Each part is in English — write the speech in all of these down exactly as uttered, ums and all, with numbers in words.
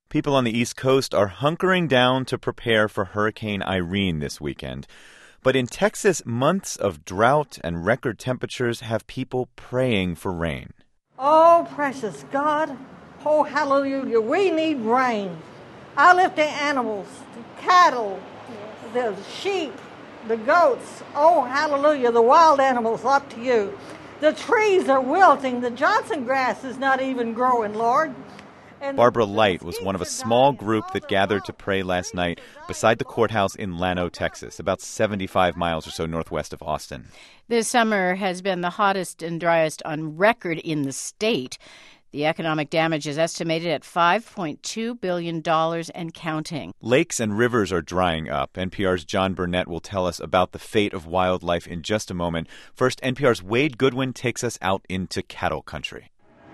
People on the East Coast are hunkering down to prepare for Hurricane Irene this weekend. But in Texas, months of drought and record temperatures have people praying for rain. Oh, precious God. Oh, hallelujah. We need rain. I lift the animals, the cattle, the sheep, the goats. Oh, hallelujah. The wild animals up to you. The trees are wilting. The Johnson grass is not even growing, Lord. And Barbara Light was one of a small group that gathered to pray last night beside the courthouse in Llano, Texas, about seventy-five miles or so northwest of Austin. This summer has been the hottest and driest on record in the state. The economic damage is estimated at five point two billion dollars and counting. Lakes and rivers are drying up. N P R's John Burnett will tell us about the fate of wildlife in just a moment. First, N P R's Wade Goodwin takes us out into cattle country.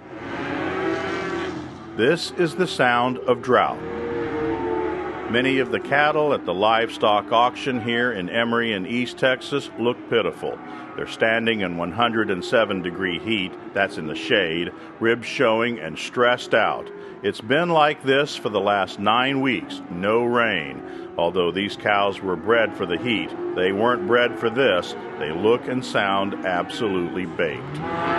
This is the sound of drought. Many of the cattle at the livestock auction here in Emory in East Texas look pitiful. They're standing in one hundred seven degree heat, that's in the shade, ribs showing and stressed out. It's been like this for the last nine weeks, no rain. Although these cows were bred for the heat, they weren't bred for this. They look and sound absolutely baked.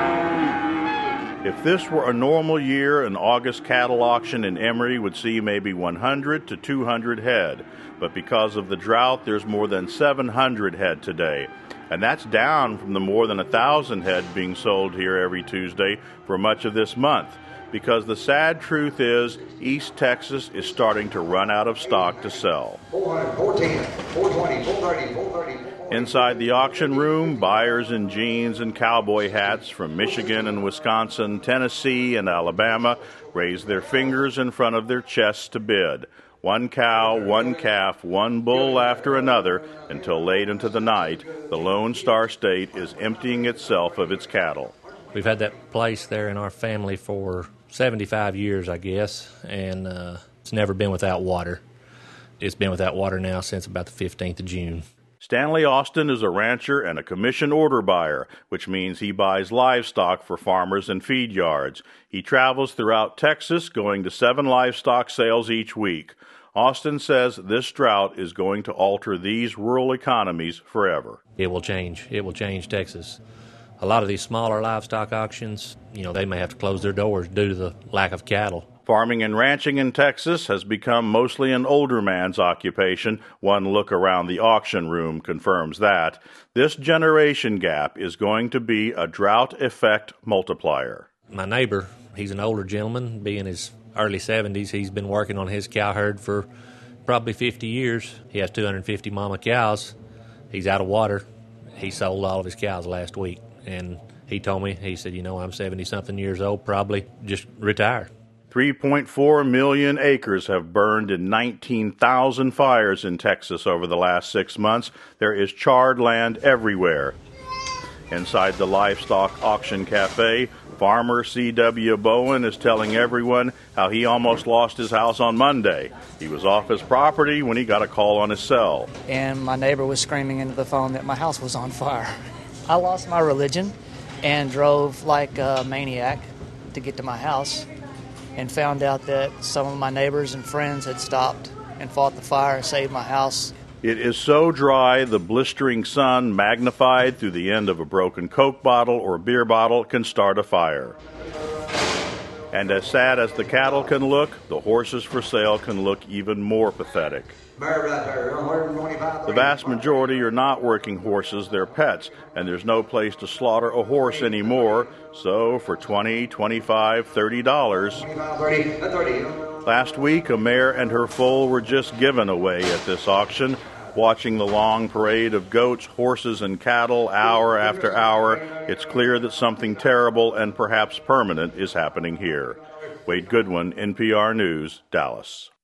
If this were a normal year, an August cattle auction in Emory would see maybe one hundred to two hundred head. But because of the drought, there's more than seven hundred head today. And that's down from the more than one thousand head being sold here every Tuesday for much of this month. Because the sad truth is, East Texas is starting to run out of stock to sell. four hundred, four ten, four twenty, four thirty, four thirty. Inside the auction room, buyers in jeans and cowboy hats from Michigan and Wisconsin, Tennessee and Alabama raise their fingers in front of their chests to bid. One cow, one calf, one bull after another, until late into the night, the Lone Star State is emptying itself of its cattle. We've had that place there in our family for seventy-five years, I guess, and uh, it's never been without water. It's been without water now since about the fifteenth of June. Stanley Austin is a rancher and a commission order buyer, which means he buys livestock for farmers and feed yards. He travels throughout Texas, going to seven livestock sales each week. Austin says this drought is going to alter these rural economies forever. It will change. It will change Texas. A lot of these smaller livestock auctions, you know, they may have to close their doors due to the lack of cattle. Farming and ranching in Texas has become mostly an older man's occupation. One look around the auction room confirms that. This generation gap is going to be a drought effect multiplier. My neighbor, he's an older gentleman, being in his early seventies. He's been working on his cow herd for probably fifty years. He has two hundred fifty mama cows. He's out of water. He sold all of his cows last week. And he told me, he said, you know, I'm seventy-something years old, probably just retire. three point four million acres have burned in nineteen thousand fires in Texas over the last six months. There is charred land everywhere. Inside the livestock auction cafe, farmer C W Bowen is telling everyone how he almost lost his house on Monday. He was off his property when he got a call on his cell. And my neighbor was screaming into the phone that my house was on fire. I lost my religion and drove like a maniac to get to my house, and found out that some of my neighbors and friends had stopped and fought the fire and saved my house. It is so dry, the blistering sun, magnified through the end of a broken Coke bottle or beer bottle, can start a fire. And as sad as the cattle can look, the horses for sale can look even more pathetic. The vast majority are not working horses, they're pets, and there's no place to slaughter a horse anymore, so for twenty dollars, twenty-five dollars, thirty dollars. Last week, a mare and her foal were just given away at this auction. Watching the long parade of goats, horses, and cattle hour after hour, it's clear that something terrible and perhaps permanent is happening here. Wade Goodwin, N P R News, Dallas.